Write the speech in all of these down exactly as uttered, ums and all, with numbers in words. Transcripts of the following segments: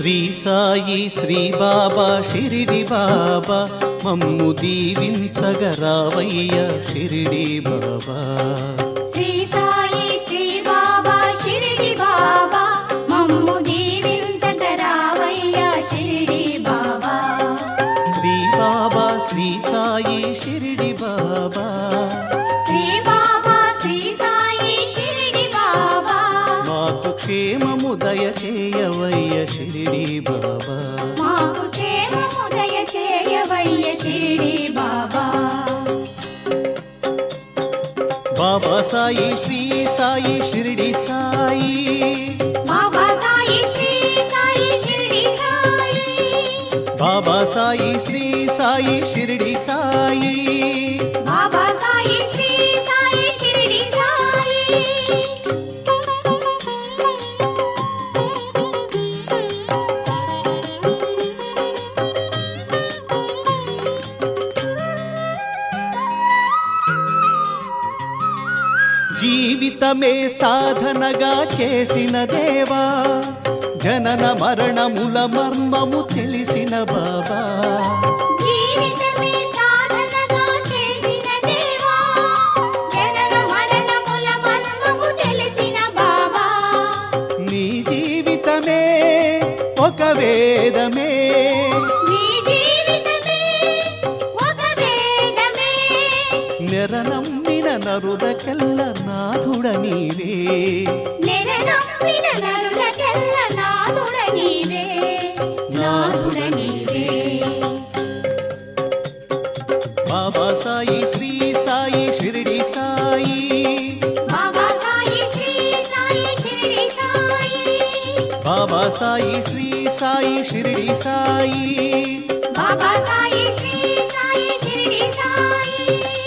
శ్రీ సాయి శ్రీ బాబా షిరిడి బాబా మమ్ము దీవించగరావయ్య షిరిడి బాబా. శ్రీ సాయి శ్రీ బాబా షిరిడి బాబా మమ్ము దీవించగరావయ్య షిరిడి బాబా. శ్రీ బాబా శ్రీ సాయి షిరిడి బాబా శ్రీ బాబా శ్రీ సాయి షిరిడి బాబా మాకు క్షేమము దయచేయవయ్య షిరిడి బాబా. మాకు క్షేమము దయచేయవయ్య షిరిడి బాబా. బాబా సాయి శ్రీ సాయి షిరిడి సాయి బాబా సాయి శ్రీ సాయి షిరిడి సాయి బాబా సాయి శ్రీ సాయి షిరిడి సాయి బాబా సాయి శ్రీ సాయి షిరిడి సాయి. జీవితమే సాధనగా చేసిన దేవా జనన మరణముల మర్మము తెలిసిన బాబా. జీవితమే సాధనగా చేసిన దేవా జనన మరణముల మర్మము తెలిసిన బాబా. నీ జీవితమే ఒక వేదమే నీ జీవితమే ఒక వేదమే నెరనమ్మిన నరుదకెల్ల నాథుడ నీవే. నెరనమ్మిన నరులకెల్ల నాథుడ నీవే నాథుడ నీవే. బాబా సాయి శ్రీ సాయి షిరిడి సాయి బాబా సాయి శ్రీ సాయి షిరిడి సాయి బాబా సాయి శ్రీ సాయి షిరిడి సాయి బాబా సాయి శ్రీ సాయి షిరిడి సాయి.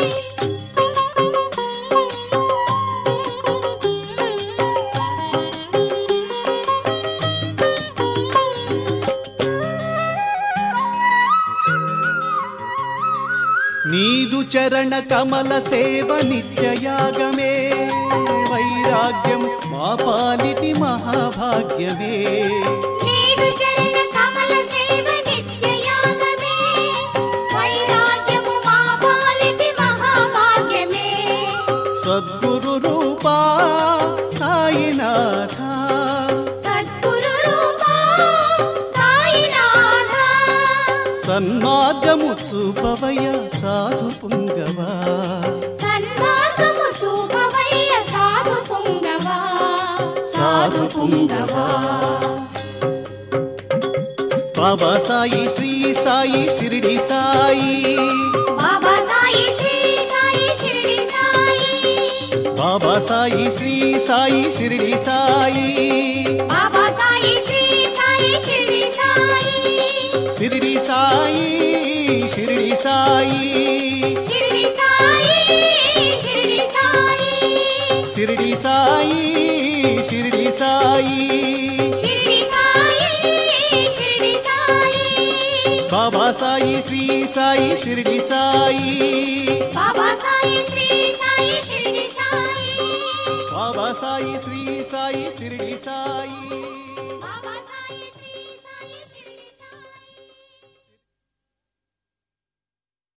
నీదు చరణ కమల సేవ నిత్యయాగమే వైరాగ్యం మా పాలిటి మహాభాగ్యమే. నీదు చరణ కమల సేవ నిత్యయాగమే వైరాగ్యము మా పాలిటి మహాభాగ్యమే. సద్గురు రూపా సాయినాథ సద్గురు రూపా సాయినాథ సన్మార్గము చూపవయ సాధు పుంగవా. సన్మార్గము చూపవయ్య సాధు పుంగవా సాధు పుంగవా. బాబా సాయి శ్రీ సాయి షిరిడి సాయి బాబా సాయి శ్రీ సాయి షిరిడి సాయి బాబా సాయి శ్రీ సాయి షిరిడి సాయి బాబా సాయి శ్రీ సాయి షిరిడి సాయి. షిరిడి సాయి షిరిడి సాయి షిరిడి సాయి షిరిడి సాయి షిరిడి సాయి షిరిడి సాయి షిరిడి సాయి షిరిడి సాయి. బాబా సాయి శ్రీ సాయి షిరిడి సాయి బాబా సాయి శ్రీ సాయి షిరిడి సాయి బాబా సాయి శ్రీ సాయి షిరిడి సాయి.